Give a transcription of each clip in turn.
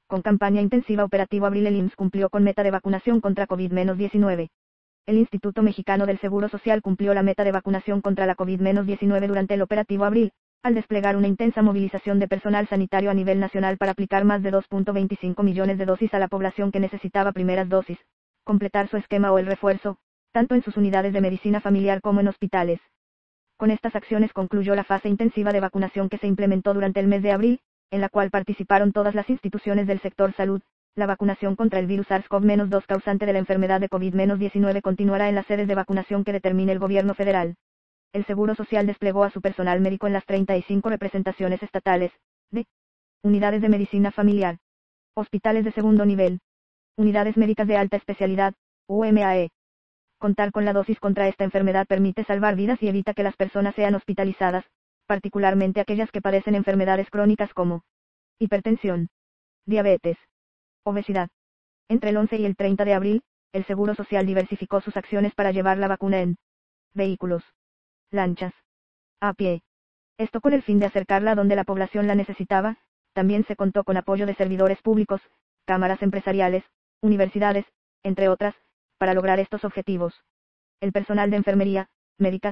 Con campaña intensiva operativo Abril, el IMSS cumplió con meta de vacunación contra COVID-19. El Instituto Mexicano del Seguro Social cumplió la meta de vacunación contra la COVID-19 durante el operativo Abril, al desplegar una intensa movilización de personal sanitario a nivel nacional para aplicar más de 2.25 millones de dosis a la población que necesitaba primeras dosis, completar su esquema o el refuerzo, tanto en sus unidades de medicina familiar como en hospitales. Con estas acciones concluyó la fase intensiva de vacunación que se implementó durante el mes de abril, en la cual participaron todas las instituciones del sector salud. La vacunación contra el virus SARS-CoV-2 causante de la enfermedad de COVID-19 continuará en las sedes de vacunación que determine el gobierno federal. El Seguro Social desplegó a su personal médico en las 35 representaciones estatales, de unidades de medicina familiar, hospitales de segundo nivel, unidades médicas de alta especialidad, UMAE. Contar con la dosis contra esta enfermedad permite salvar vidas y evita que las personas sean hospitalizadas, particularmente aquellas que padecen enfermedades crónicas como hipertensión, diabetes, obesidad. Entre el 11 y el 30 de abril, el Seguro Social diversificó sus acciones para llevar la vacuna en vehículos, lanchas, a pie. Esto con el fin de acercarla a donde la población la necesitaba. También se contó con apoyo de servidores públicos, cámaras empresariales, universidades, entre otras, para lograr estos objetivos. El personal de enfermería, médicos,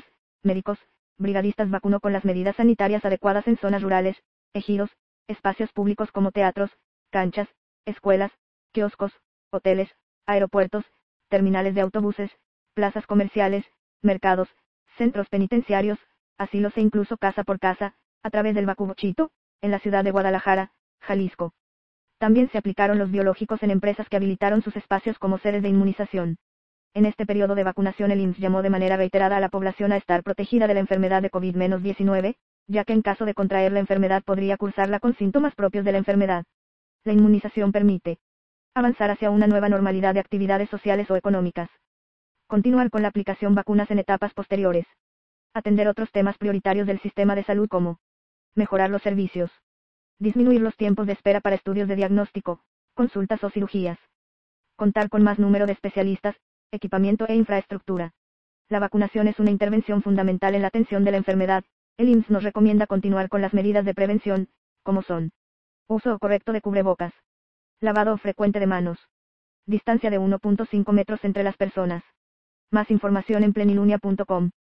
brigadistas vacunó con las medidas sanitarias adecuadas en zonas rurales, ejidos, espacios públicos como teatros, canchas, escuelas, kioscos, hoteles, aeropuertos, terminales de autobuses, plazas comerciales, mercados, centros penitenciarios, asilos e incluso casa por casa, a través del Vacubochito, en la ciudad de Guadalajara, Jalisco. También se aplicaron los biológicos en empresas que habilitaron sus espacios como sedes de inmunización. En este periodo de vacunación el IMSS llamó de manera reiterada a la población a estar protegida de la enfermedad de COVID-19, ya que en caso de contraer la enfermedad podría cursarla con síntomas propios de la enfermedad. La inmunización permite avanzar hacia una nueva normalidad de actividades sociales o económicas. Continuar con la aplicación vacunas en etapas posteriores. Atender otros temas prioritarios del sistema de salud como mejorar los servicios. Disminuir los tiempos de espera para estudios de diagnóstico, consultas o cirugías. Contar con más número de especialistas, equipamiento e infraestructura. La vacunación es una intervención fundamental en la atención de la enfermedad. El IMSS nos recomienda continuar con las medidas de prevención, como son uso correcto de cubrebocas, lavado frecuente de manos, distancia de 1.5 metros entre las personas. Más información en plenilunia.com.